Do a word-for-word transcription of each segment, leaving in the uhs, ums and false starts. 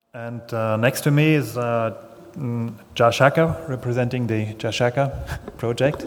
And uh, next to me is uh, mm, Jashaka, representing the Jashaka project.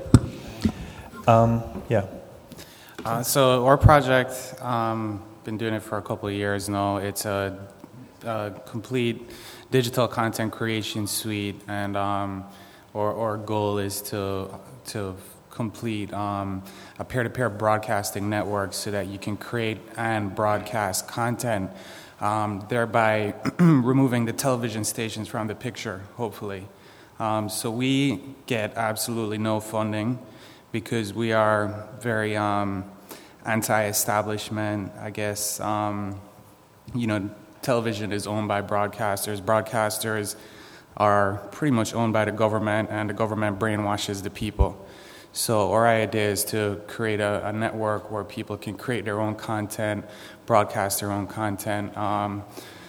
Um, yeah. Uh, so our project, um, been doing it for a couple of years now. It's a, a complete digital content creation suite, and um, our, our goal is to to complete um, a peer-to-peer broadcasting network so that you can create and broadcast content, um, thereby removing the television stations from the picture, hopefully. Um, so we get absolutely no funding because we are very um, anti-establishment, I guess. Um, you know, television is owned by broadcasters. Broadcasters are pretty much owned by the government, and the government brainwashes the people. So our idea is to create a, a network where people can create their own content, broadcast their own content. Um,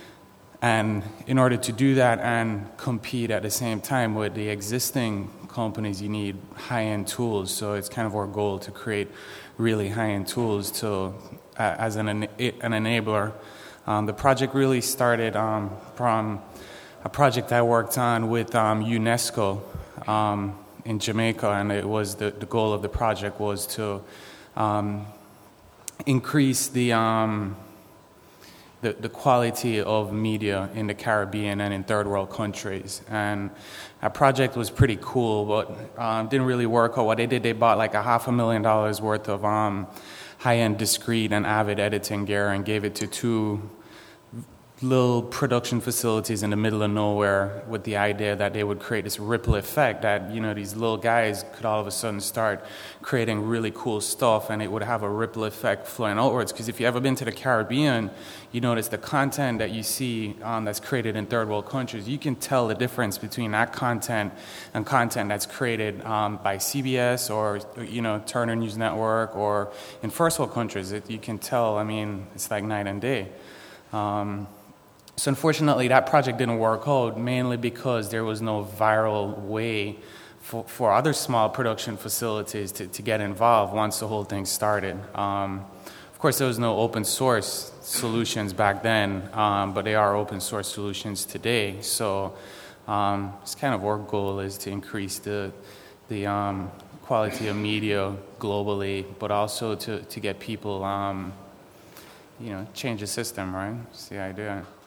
and in order to do that and compete at the same time with the existing companies, you need high-end tools. So it's kind of our goal to create really high-end tools to uh, as an, an enabler. Um, the project really started um, from a project I worked on with um, UNESCO um, in Jamaica, and it was the, the goal of the project was to um, increase the, um, the the quality of media in the Caribbean and in third world countries. And that project was pretty cool, but um, didn't really work out. What they did, they bought like a half a million dollars worth of um, high-end discrete and Avid editing gear and gave it to two little production facilities in the middle of nowhere with the idea that they would create this ripple effect, that, you know, these little guys could all of a sudden start creating really cool stuff, and it would have a ripple effect flowing outwards. Because if you've ever been to the Caribbean, you notice the content that you see um, that's created in third world countries, you can tell the difference between that content and content that's created um, by C B S or, you know, Turner News Network, or in first world countries. It, you can tell, I mean, it's like night and day. Um, So unfortunately, that project didn't work out, mainly because there was no viral way for, for other small production facilities to, to get involved once the whole thing started. Um, of course, there was no open source solutions back then, um, but they are open source solutions today. So um, it's kind of our goal is to increase the, the um, quality of media globally, but also to, to get people, um, you know, change the system, right? That's the idea.